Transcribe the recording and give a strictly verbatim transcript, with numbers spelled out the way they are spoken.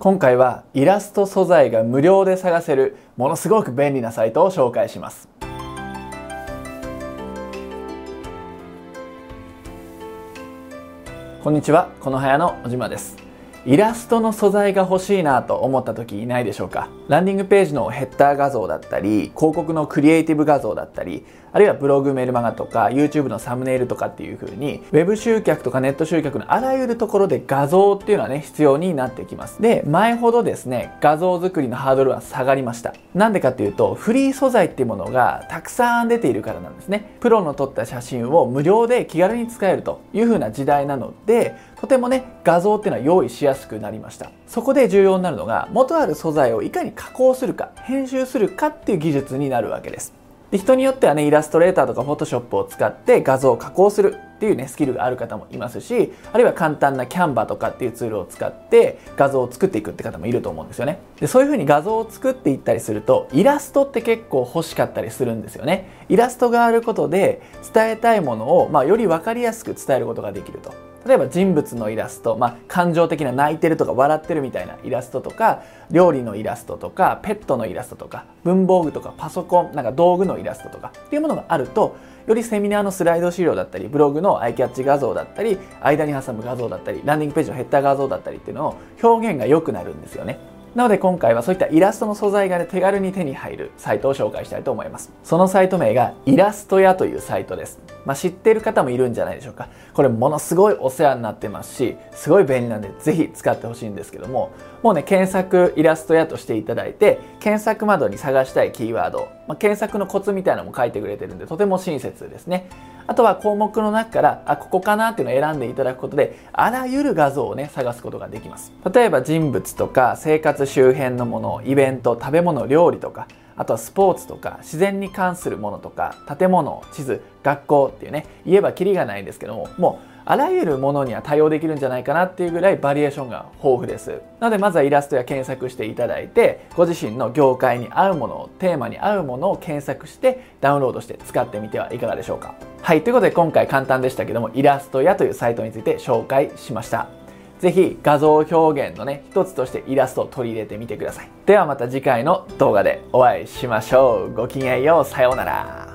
今回はイラスト素材が無料で探せるものすごく便利なサイトを紹介します。こんにちは、このはやの小島です。イラストの素材が欲しいなと思った時いないでしょうか。ランディングページのヘッダー画像だったり、広告のクリエイティブ画像だったり、あるいはブログ、メールマガとか YouTube のサムネイルとかっていう風に、ウェブ集客とかネット集客のあらゆるところで画像っていうのはね、必要になってきます。で、前ほどですね、画像作りのハードルは下がりました。なんでかっていうと、フリー素材っていうものがたくさん出ているからなんですね。プロの撮った写真を無料で気軽に使えるという風な時代なので、とてもね、画像っていうのは用意しやすくなりました。そこで重要になるのが、元ある素材をいかに加工するか、編集するかっていう技術になるわけです。で、人によってはね、イラストレーターとかフォトショップを使って画像を加工するっていうね、スキルがある方もいますし、あるいは簡単なキャンバとかっていうツールを使って画像を作っていくって方もいると思うんですよね。で、そういう風に画像を作っていったりすると、イラストって結構欲しかったりするんですよね。イラストがあることで伝えたいものを、まあ、より分かりやすく伝えることができると。例えば人物のイラスト、まあ、感情的な泣いてるとか笑ってるみたいなイラストとか、料理のイラストとか、ペットのイラストとか、文房具とかパソコン、なんか道具のイラストとかっていうものがあると、よりセミナーのスライド資料だったり、ブログのアイキャッチ画像だったり、間に挟む画像だったり、ランディングページのヘッダー画像だったりっていうのを表現が良くなるんですよね。なので今回はそういったイラストの素材が、ね、手軽に手に入るサイトを紹介したいと思います。そのサイト名がイラスト屋というサイトです。まあ、知っている方もいるんじゃないでしょうか。これものすごいお世話になってますし、すごい便利なんでぜひ使ってほしいんですけども、もうね、検索イラスト屋としていただいて、検索窓に探したいキーワード、まあ、検索のコツみたいなのも書いてくれてるんで、とても親切ですね。あとは項目の中から、あ、ここかなっていうのを選んでいただくことで、あらゆる画像をね、探すことができます。例えば人物とか生活周辺のもの、イベント、食べ物、料理とか、あとはスポーツとか自然に関するものとか、建物、地図、学校っていうね、言えばキリがないんですけども、もうあらゆるものには対応できるんじゃないかなっていうぐらいバリエーションが豊富です。なのでまずはイラストや検索していただいて、ご自身の業界に合うものを、テーマに合うものを検索してダウンロードして使ってみてはいかがでしょうか。はい、ということで今回簡単でしたけども、イラスト屋というサイトについて紹介しました。ぜひ画像表現のね、一つとしてイラストを取り入れてみてください。ではまた次回の動画でお会いしましょう。ごきげんよう。さようなら。